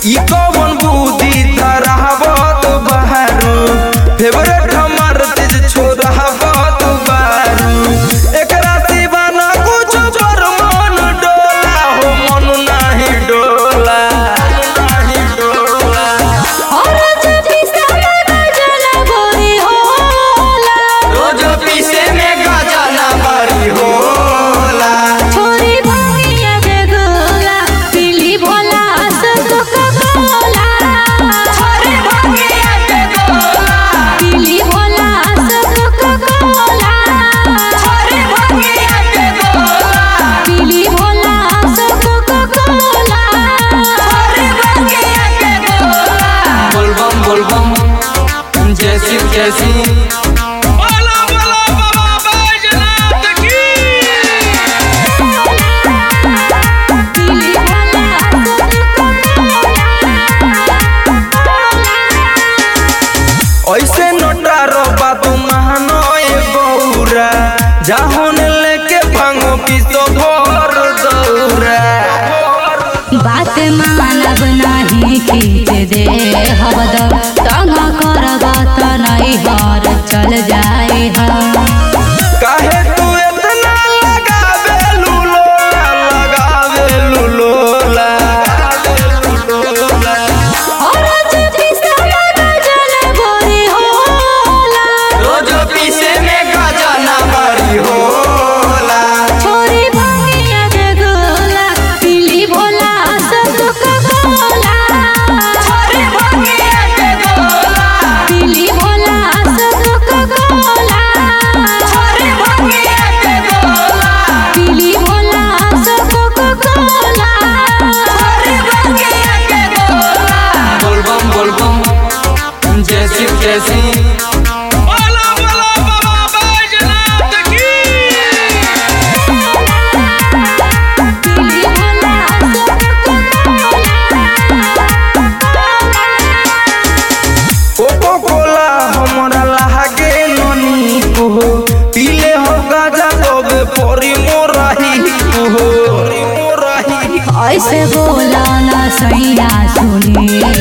ई कौन बुद्धि धरावत बहारू फेवरेट हमार तेज छोड़ावत बारू एकरा सिवा ना कुछ पर मन डोला हो मन नाही डोला और जब पीसे में गजला बड़ी होला रोज पीसे में गजला बड़ी होला छोरी भंगिया के गोला पीली भोला सब कोला छोरी भंगिया के गोला पीली भोला सब कोला छोरी भंगिया के गोला पीली भोला सब कोला छोरी भंगिया के गोला बोलबम बोलबम जैसी जैसी बोला बोला बाबा बैजनाथ की पीली भोला ऐसे नोटा रबा तू महानो ए गौरा जाहुन लेके भांगो पीसो भर दौरा बात मानब नहीं खींच दे हवद तंग करब त नहीं हर चल जाए हम काहे तू इतना लगावे लुलोला और जब पीसे में गजला बड़ी होला रोज पीसे में गजला बड़ी होला छोरी भंगिया के गोला पीली भोला सब कोला छोरी भंगिया के गोला पीली भोला सब कोला छोरी भंगिया के गोला पीली भोला सब कोला छोरी भंगिया के गोला बोलबम बोलबम जैसी जैसी बोला बोला बाबा बैजनाथ की पीली भोला कोको कोला हमरा लागे ननी को पीले हो गाजा तबे परी मोराही को ऐसे बोला ना सैया सुनी